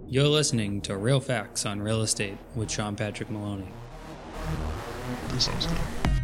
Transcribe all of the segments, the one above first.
You're listening to Real Facts on Real Estate with Sean Patrick Maloney. That sounds good.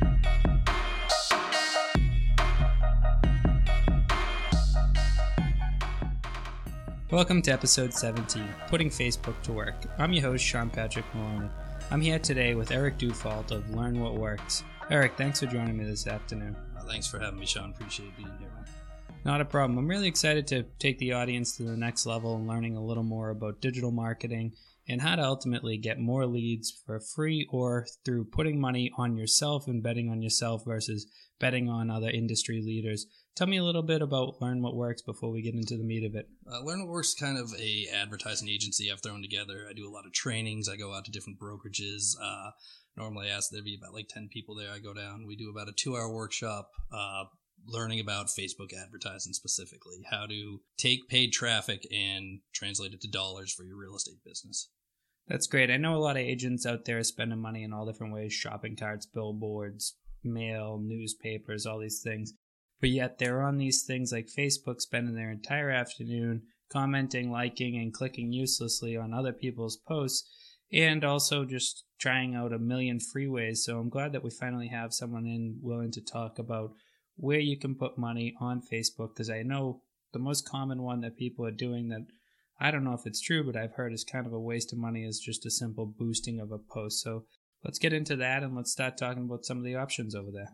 Welcome to episode 17, Putting Facebook to Work. I'm your host, Sean Patrick Maloney. I'm here today with Eric Dufault of Learn What Works. Eric, thanks for joining me this afternoon. Thanks for having me, Sean. Appreciate being here, man. Not a problem. I'm really excited to take the audience to the next level and learning a little more about digital marketing and how to ultimately get more leads for free or through putting money on yourself and betting on yourself versus betting on other industry leaders. Tell me a little bit about Learn What Works before we get into the meat of it. Learn What Works is kind of a advertising agency I've thrown together. I do a lot of trainings. I go out to different brokerages. Normally I ask there be about like 10 people there. I go down. We do about a 2-hour workshop learning about Facebook advertising specifically, how to take paid traffic and translate it to dollars for your real estate business. That's great. I know a lot of agents out there spending money in all different ways, shopping carts, billboards, mail, newspapers, all these things. But yet they're on these things like Facebook spending their entire afternoon commenting, liking, and clicking uselessly on other people's posts and also just trying out a million free ways. So I'm glad that we finally have someone in willing to talk about where you can put money on Facebook, because I know the most common one that people are doing that I don't know if it's true, but I've heard is kind of a waste of money is just a simple boosting of a post. So let's get into that and let's start talking about some of the options over there.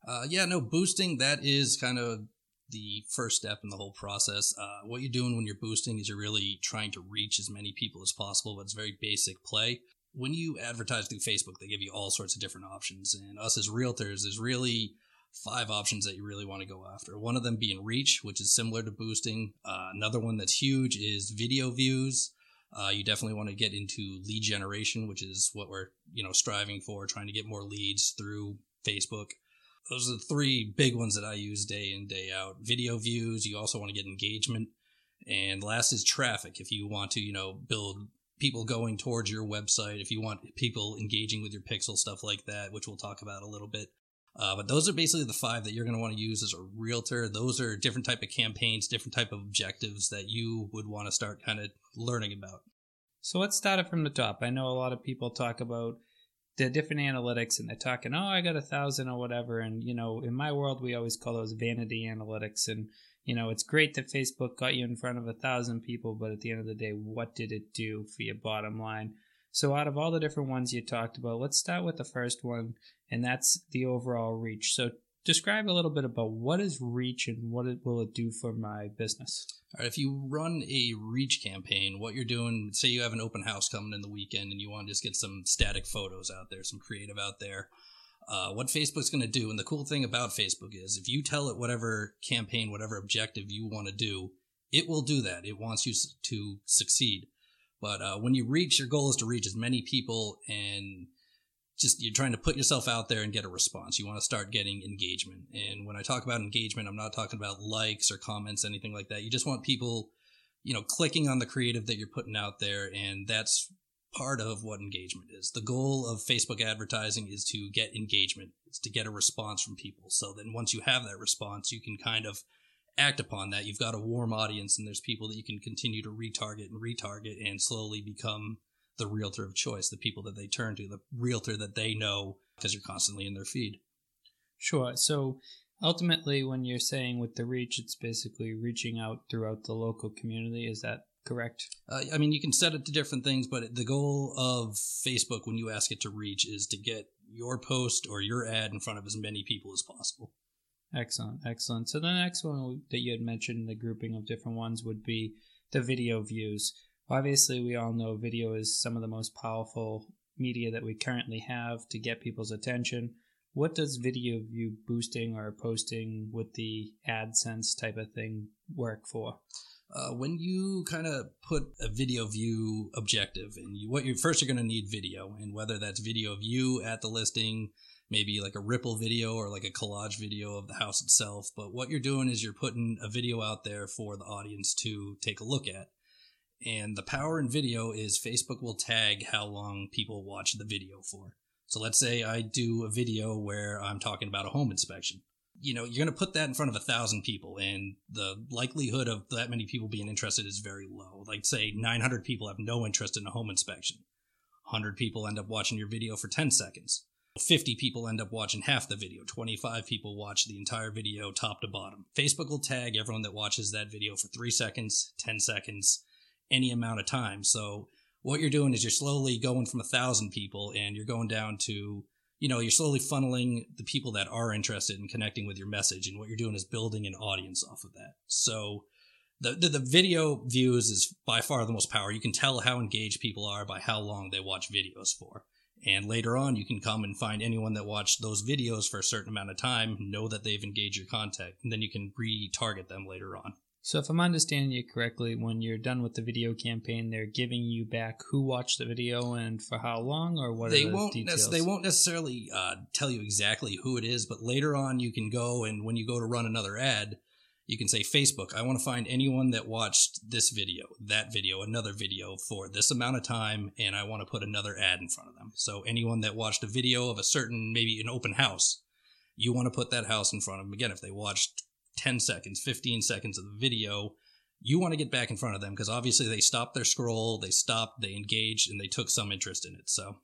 Boosting, that is kind of the first step in the whole process. What you're doing when you're boosting is you're really trying to reach as many people as possible, but it's very basic play. When you advertise through Facebook, they give you all sorts of different options. And us as realtors, there's really 5 options that you really want to go after. One of them being reach, which is similar to boosting. Another one that's huge is video views. You definitely want to get into lead generation, which is what we're striving for, trying to get more leads through Facebook. Those are the 3 big ones that I use day in, day out. Video views, you also want to get engagement. And last is traffic. If you want to, build people going towards your website, if you want people engaging with your pixel, stuff like that, which we'll talk about a little bit. But those are basically the 5 that you're going to want to use as a realtor. Those are different type of campaigns, different type of objectives that you would want to start kind of learning about. So let's start it from the top. I know a lot of people talk about the different analytics and they're talking, I got 1,000 or whatever. And, in my world, we always call those vanity analytics. And, it's great that Facebook got you in front of 1,000 people, but at the end of the day, what did it do for your bottom line? So out of all the different ones you talked about, let's start with the first one, and that's the overall reach. So describe a little bit about what is reach and what will it do for my business. All right, if you run a reach campaign, what you're doing, say you have an open house coming in the weekend and you want to just get some static photos out there, some creative out there, what Facebook's going to do, and the cool thing about Facebook is if you tell it whatever campaign, whatever objective you want to do, it will do that. It wants you to succeed. But when you reach, your goal is to reach as many people and just you're trying to put yourself out there and get a response. You want to start getting engagement. And when I talk about engagement, I'm not talking about likes or comments, anything like that. You just want people, clicking on the creative that you're putting out there. And that's part of what engagement is. The goal of Facebook advertising is to get engagement. It's to get a response from people. So then once you have that response, you can kind of act upon that. You've got a warm audience and there's people that you can continue to retarget and slowly become the realtor of choice, the people that they turn to, the realtor that they know because you're constantly in their feed. Sure. So ultimately, when you're saying with the reach, it's basically reaching out throughout the local community. Is that correct? You can set it to different things, but the goal of Facebook when you ask it to reach is to get your post or your ad in front of as many people as possible. Excellent. So the next one that you had mentioned, the grouping of different ones, would be the video views. Obviously, we all know video is some of the most powerful media that we currently have to get people's attention. What does video view boosting or posting with the AdSense type of thing work for? When you kind of put a video view objective, and first you're going to need video, and whether that's video of you at the listing, maybe like a ripple video or like a collage video of the house itself. But what you're doing is you're putting a video out there for the audience to take a look at. And the power in video is Facebook will tag how long people watch the video for. So let's say I do a video where I'm talking about a home inspection. you're going to put that in front of 1,000 people, and the likelihood of that many people being interested is very low. Like, say 900 people have no interest in a home inspection. 100 people end up watching your video for 10 seconds. 50 people end up watching half the video. 25 people watch the entire video top to bottom. Facebook will tag everyone that watches that video for 3 seconds, 10 seconds, any amount of time. So what you're doing is you're slowly going from 1,000 people, and you're going down to, you're slowly funneling the people that are interested in connecting with your message. And what you're doing is building an audience off of that. So the video views is by far the most power. You can tell how engaged people are by how long they watch videos for. And later on, you can come and find anyone that watched those videos for a certain amount of time, know that they've engaged your content, and then you can retarget them later on. So if I'm understanding you correctly, when you're done with the video campaign, they're giving you back who watched the video and for how long, or what are the details? They won't necessarily tell you exactly who it is, but later on you can go, and when you go to run another ad, you can say, Facebook, I want to find anyone that watched this video, that video, another video for this amount of time, and I want to put another ad in front of them. So anyone that watched a video of a certain, maybe an open house, you want to put that house in front of them. Again, if they watched 10 seconds, 15 seconds of the video, you want to get back in front of them because obviously they stopped their scroll, they engaged, and they took some interest in it. So,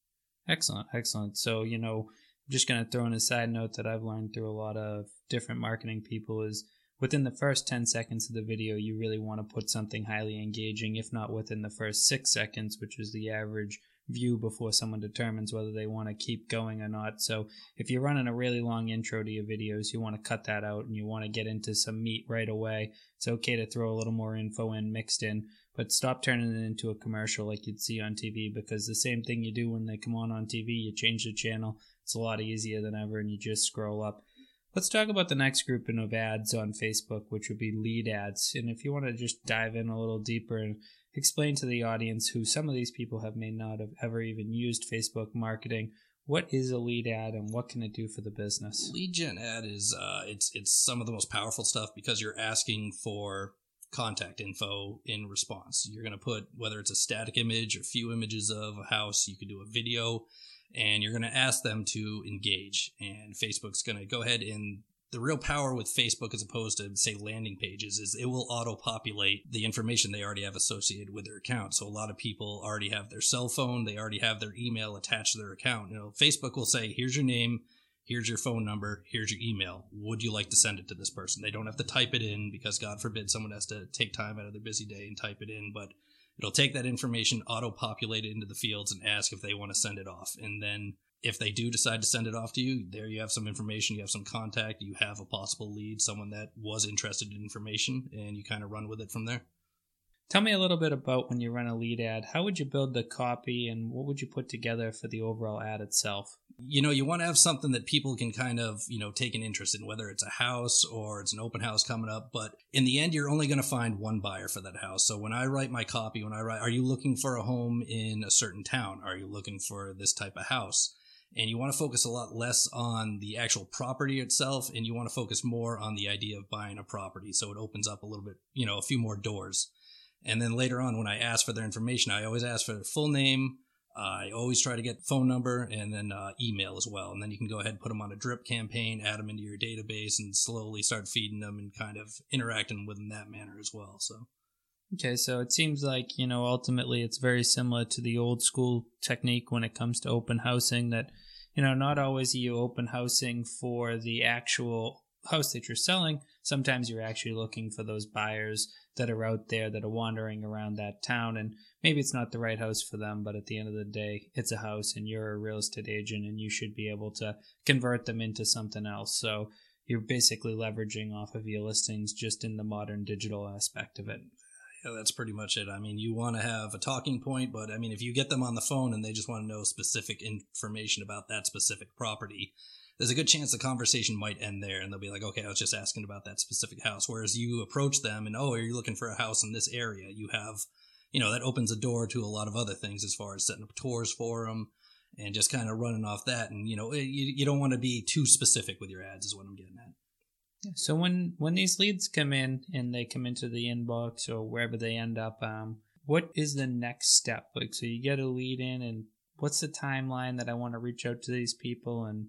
Excellent. So, I'm just going to throw in a side note that I've learned through a lot of different marketing people is within the first 10 seconds of the video, you really want to put something highly engaging, if not within the first 6 seconds, which is the average view before someone determines whether they want to keep going or not. So if you're running a really long intro to your videos, you want to cut that out and you want to get into some meat right away. It's okay to throw a little more info in mixed in, but stop turning it into a commercial like you'd see on TV, because the same thing you do when they come on TV, you change the channel. It's a lot easier than ever and you just scroll up. Let's talk about the next grouping of ads on Facebook, which would be lead ads. And if you want to just dive in a little deeper and explain to the audience who some of these people may not have ever even used Facebook marketing, what is a lead ad and what can it do for the business? Lead gen ad is it's some of the most powerful stuff because you're asking for contact info in response. You're going to put, whether it's a static image or few images of a house, you could do a video, and you're going to ask them to engage. And Facebook's going to go ahead, and the real power with Facebook as opposed to, say, landing pages is it will auto-populate the information they already have associated with their account. So a lot of people already have their cell phone, they already have their email attached to their account. Facebook will say, here's your name, here's your phone number, here's your email. Would you like to send it to this person? They don't have to type it in because, God forbid, someone has to take time out of their busy day and type it in, but it'll take that information, auto-populate it into the fields, and ask if they want to send it off. And then if they do decide to send it off to you, there you have some information, you have some contact, you have a possible lead, someone that was interested in information, and you kind of run with it from there. Tell me a little bit about when you run a lead ad. How would you build the copy and what would you put together for the overall ad itself? You want to have something that people can kind of, take an interest in, whether it's a house or it's an open house coming up. But in the end, you're only going to find one buyer for that house. So when I write my copy, are you looking for a home in a certain town? Are you looking for this type of house? And you want to focus a lot less on the actual property itself, and you want to focus more on the idea of buying a property. So it opens up a little bit, a few more doors. And then later on, when I ask for their information, I always ask for their full name. I always try to get phone number and then email as well. And then you can go ahead and put them on a drip campaign, add them into your database, and slowly start feeding them and kind of interacting with them that manner as well. So. Okay, so it seems like, ultimately it's very similar to the old school technique when it comes to open housing that, not always are you open housing for the actual house that you're selling. Sometimes you're actually looking for those buyers that are out there that are wandering around that town, and maybe it's not the right house for them, but at the end of the day, it's a house and you're a real estate agent and you should be able to convert them into something else. So you're basically leveraging off of your listings just in the modern digital aspect of it. Yeah, that's pretty much it. I mean, you want to have a talking point, but I mean, if you get them on the phone and they just want to know specific information about that specific property, there's a good chance the conversation might end there and they'll be like, okay, I was just asking about that specific house. Whereas you approach them and, are you looking for a house in this area? You have, that opens a door to a lot of other things as far as setting up tours for them and just kind of running off that. And, you don't want to be too specific with your ads is what I'm getting at. So when these leads come in and they come into the inbox or wherever they end up, what is the next step? Like, so you get a lead in and what's the timeline that I want to reach out to these people and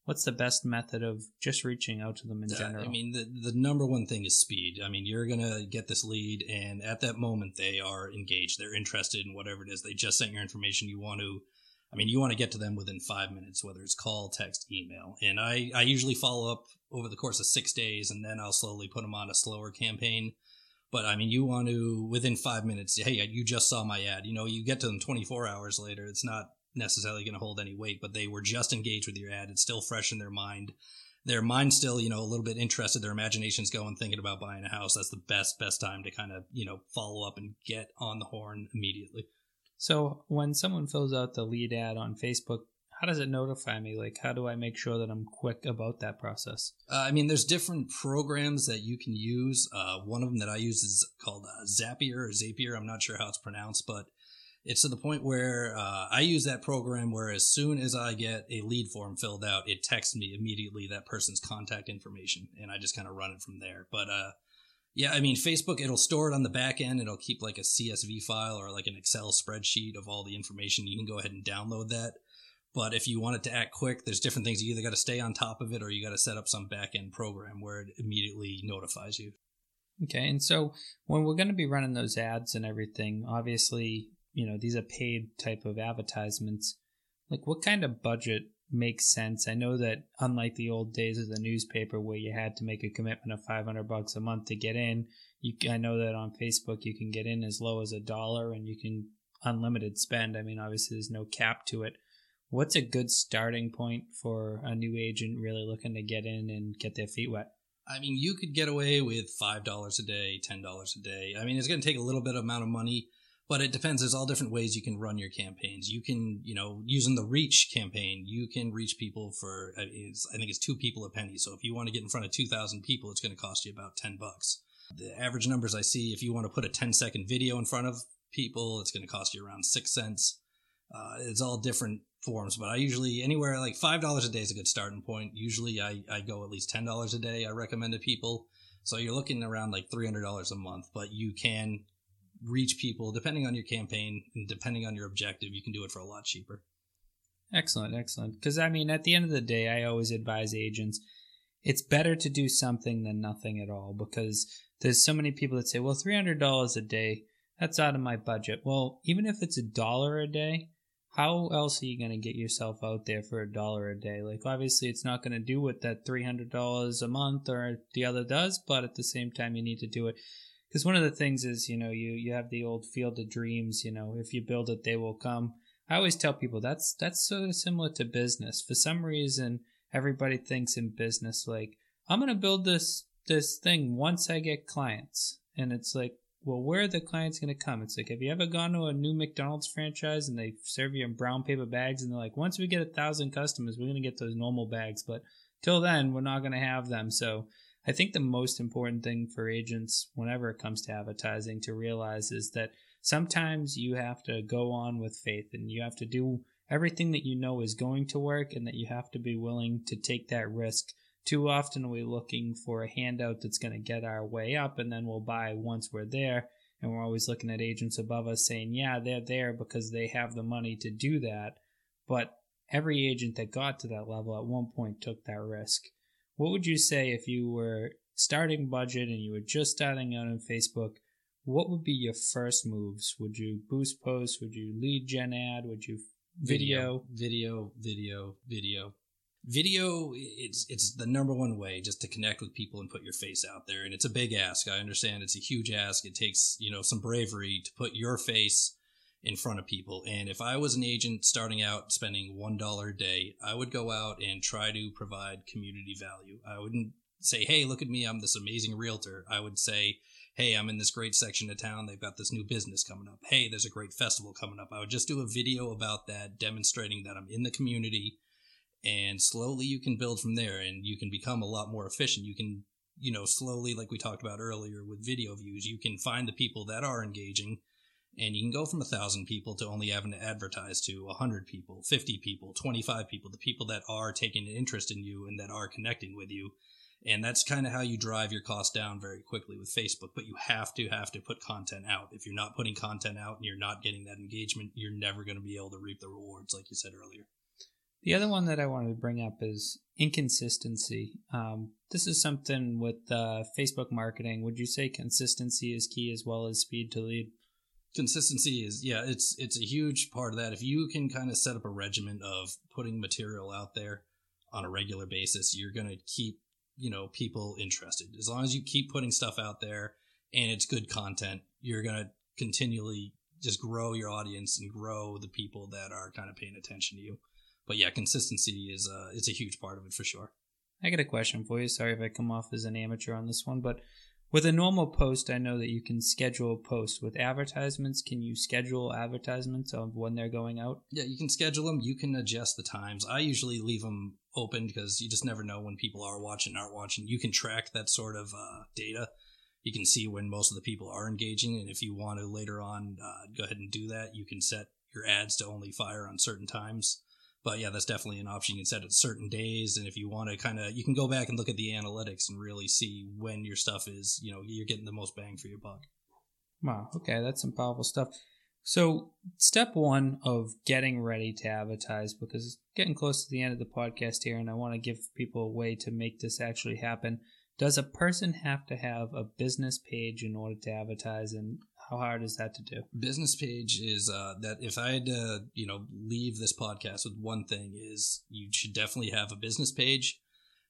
what's the best method of just reaching out to them in general? I mean, the number one thing is speed. I mean, you're going to get this lead, and at that moment, they are engaged. They're interested in whatever it is. They just sent your information. You want to get to them within 5 minutes, whether it's call, text, email. And I usually follow up over the course of 6 days, and then I'll slowly put them on a slower campaign. But, I mean, you want to, within 5 minutes, hey, you just saw my ad. You get to them 24 hours later. It's not necessarily going to hold any weight, but they were just engaged with your ad. It's still fresh in their mind. Their mind's still, a little bit interested. Their imagination's going, thinking about buying a house. That's the best time to kind of, follow up and get on the horn immediately. So when someone fills out the lead ad on Facebook, how does it notify me? Like, how do I make sure that I'm quick about that process? I mean, there's different programs that you can use. One of them that I use is called Zapier or Zapier. I'm not sure how it's pronounced, but it's to the point where I use that program where as soon as I get a lead form filled out, it texts me immediately that person's contact information, and I just kind of run it from there. But yeah, I mean, Facebook, it'll store it on the back end. It'll keep like a CSV file or like an Excel spreadsheet of all the information. You can go ahead and download that. But if you want it to act quick, there's different things. You either got to stay on top of it or you got to set up some back-end program where it immediately notifies you. Okay, and so when we're going to be running those ads and everything, obviously, these are paid type of advertisements. Like, what kind of budget makes sense? I know that unlike the old days of the newspaper where you had to make a commitment of $500 a month to get in, I know that on Facebook you can get in as low as $1 and you can unlimited spend. I mean, obviously there's no cap to it. What's a good starting point for a new agent really looking to get in and get their feet wet? I mean, you could get away with $5 a day, $10 a day. I mean, it's going to take a little bit of amount of money, but it depends. There's all different ways you can run your campaigns. You can, using the reach campaign, you can reach people for, I think it's 2 people a penny. So if you want to get in front of 2,000 people, it's going to cost you about $10. The average numbers I see, if you want to put a 10-second video in front of people, it's going to cost you around 6 cents. It's all different forms, but I usually anywhere like $5 a day is a good starting point. Usually I go at least $10 a day. I recommend to people. So you're looking around like $300 a month, but you can reach people depending on your campaign and depending on your objective. You can do it for a lot cheaper. Excellent. Because I mean, at the end of the day, I always advise agents, it's better to do something than nothing at all, because there's so many people that say, well, $300 a day, that's out of my budget. Well, even if it's $1 a day, how else are you going to get yourself out there for $1 a day? Like, obviously, it's not going to do what that $300 a month or the other does, but at the same time, you need to do it. Because one of the things is, you have the old field of dreams, if you build it, they will come. I always tell people that's sort of similar to business. For some reason, everybody thinks in business, like, I'm going to build this thing once I get clients. And it's like, well, where are the clients going to come? It's like, have you ever gone to a new McDonald's franchise and they serve you in brown paper bags and they're like, once we get 1,000 customers, we're going to get those normal bags. But till then, we're not going to have them. So I think the most important thing for agents, whenever it comes to advertising, to realize is that sometimes you have to go on with faith and you have to do everything that you know is going to work and that you have to be willing to take that risk. Too often are we looking for a handout that's going to get our way up and then we'll buy once we're there. And we're always looking at agents above us saying, yeah, they're there because they have the money to do that. But every agent that got to that level at one point took that risk. What would you say if you were starting budget and you were just starting out on Facebook? What would be your first moves? Would you boost posts? Would you lead gen ad? Would you video? Video. Video, it's the number one way just to connect with people and put your face out there. And it's a big ask. I understand it's a huge ask. It takes, some bravery to put your face in front of people. And if I was an agent starting out spending $1 a day, I would go out and try to provide community value. I wouldn't say, hey, look at me, I'm this amazing realtor. I would say, hey, I'm in this great section of town. They've got this new business coming up. Hey, there's a great festival coming up. I would just do a video about that, demonstrating that I'm in the community. And slowly you can build from there and you can become a lot more efficient. You can, slowly, like we talked about earlier with video views, you can find the people that are engaging and you can go from 1,000 people to only having to advertise to 100 people, 50 people, 25 people, the people that are taking an interest in you and that are connecting with you. And that's kind of how you drive your costs down very quickly with Facebook. But you have to put content out. If you're not putting content out and you're not getting that engagement, you're never going to be able to reap the rewards like you said earlier. The other one that I wanted to bring up is inconsistency. This is something with Facebook marketing. Would you say consistency is key as well as speed to lead? Consistency is, it's a huge part of that. If you can kind of set up a regimen of putting material out there on a regular basis, you're going to keep, people interested. As long as you keep putting stuff out there and it's good content, you're going to continually just grow your audience and grow the people that are kind of paying attention to you. But yeah, consistency is it's a huge part of it for sure. I got a question for you. Sorry if I come off as an amateur on this one, but with a normal post, I know that you can schedule a post. With advertisements, can you schedule advertisements of when they're going out? Yeah, you can schedule them. You can adjust the times. I usually leave them open because you just never know when people are watching, aren't watching. You can track that sort of data. You can see when most of the people are engaging, and if you want to later on go ahead and do that, you can set your ads to only fire on certain times. But yeah, that's definitely an option. You can set it certain days, and if you want to you can go back and look at the analytics and really see when your stuff is, you're getting the most bang for your buck. Wow, okay, that's some powerful stuff. So step one of getting ready to advertise, because it's getting close to the end of the podcast here, and I want to give people a way to make this actually happen. Does a person have to have a business page in order to advertise, and how hard is that to do? Business page is that if I had to, leave this podcast with one thing is you should definitely have a business page.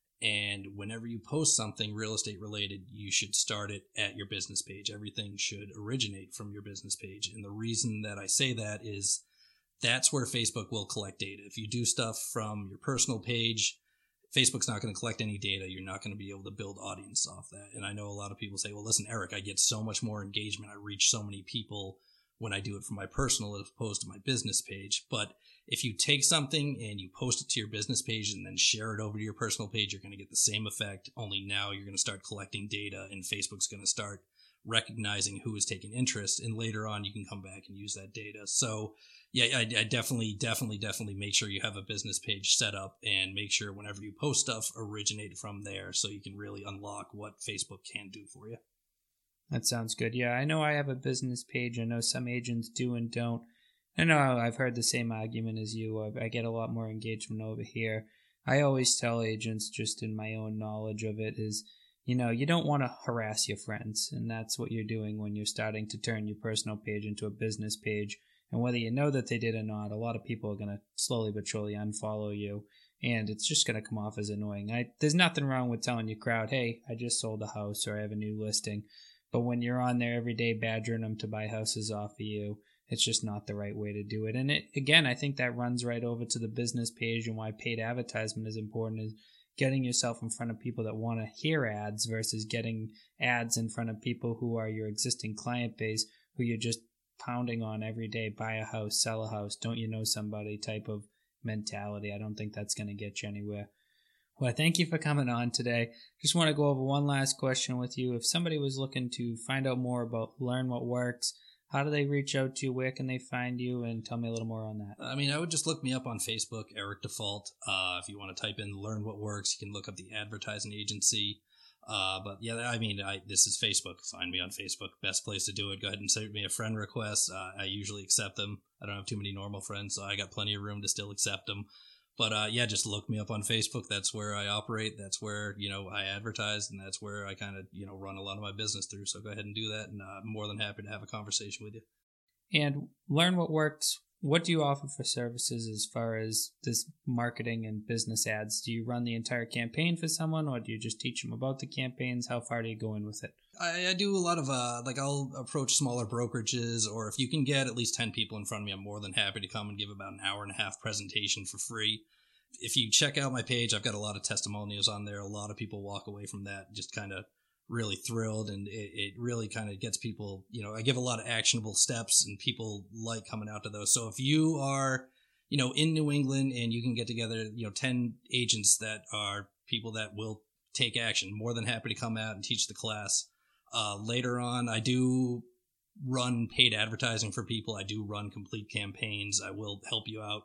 And whenever you post something real estate related, you should start it at your business page. Everything should originate from your business page. And the reason that I say that is that's where Facebook will collect data. If you do stuff from your personal page, Facebook's not going to collect any data. You're not going to be able to build audience off that. And I know a lot of people say, well, listen, Eric, I get so much more engagement. I reach so many people when I do it from my personal as opposed to my business page. But if you take something and you post it to your business page and then share it over to your personal page, you're going to get the same effect. Only now you're going to start collecting data and Facebook's going to start recognizing who is taking interest. And later on, you can come back and use that data. So yeah, I definitely make sure you have a business page set up and make sure whenever you post stuff, originate from there so you can really unlock what Facebook can do for you. That sounds good. Yeah, I know I have a business page. I know some agents do and don't. I know I've heard the same argument as you. I get a lot more engagement over here. I always tell agents, just in my own knowledge of it, is, you don't want to harass your friends. And that's what you're doing when you're starting to turn your personal page into a business page. And whether you know that they did or not, a lot of people are going to slowly but surely unfollow you. And it's just going to come off as annoying. There's nothing wrong with telling your crowd, hey, I just sold a house or I have a new listing. But when you're on there every day badgering them to buy houses off of you, it's just not the right way to do it. And again, I think that runs right over to the business page and why paid advertisement is important, is getting yourself in front of people that want to hear ads versus getting ads in front of people who are your existing client base, who you're just pounding on every day. Buy a house, sell a house, don't you know somebody type of mentality. I don't think that's going to get you anywhere. Well, thank you for coming on today. Just want to go over one last question with you. If somebody was looking to find out more about Learn What Works, how do they reach out to you? Where can they find you? And tell me a little more on that. I would just look me up on Facebook, Eric Default. If you want to type in Learn What Works, you can look up the advertising agency. But yeah, this is Facebook. Find me on Facebook. Best place to do it. Go ahead and send me a friend request. I usually accept them. I don't have too many normal friends, so I got plenty of room to still accept them. But yeah, just look me up on Facebook. That's where I operate. That's where, I advertise, and that's where I kind of, run a lot of my business through. So go ahead and do that, and I'm more than happy to have a conversation with you. And Learn What Works, what do you offer for services as far as this marketing and business ads? Do you run the entire campaign for someone, or do you just teach them about the campaigns? How far do you go in with it? I do a lot of, I'll approach smaller brokerages, or if you can get at least 10 people in front of me, I'm more than happy to come and give about an hour and a half presentation for free. If you check out my page, I've got a lot of testimonials on there. A lot of people walk away from that just kind of really thrilled, and it really kind of gets people, I give a lot of actionable steps, and people like coming out to those. So if you are, in New England and you can get together, 10 agents that are people that will take action, more than happy to come out and teach the class. Later on, I do run paid advertising for people. I do run complete campaigns. I will help you out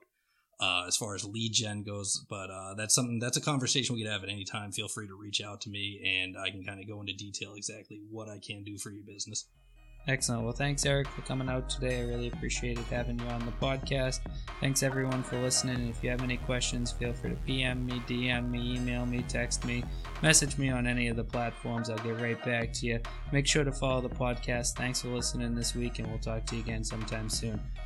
as far as lead gen goes, but that's a conversation we could have at any time. Feel free to reach out to me, and I can kind of go into detail exactly what I can do for your business. Excellent. Well, thanks, Eric, for coming out today. I really appreciated having you on the podcast. Thanks, everyone, for listening. And if you have any questions, feel free to PM me, DM me, email me, text me, message me on any of the platforms. I'll get right back to you. Make sure to follow the podcast. Thanks for listening this week, and we'll talk to you again sometime soon.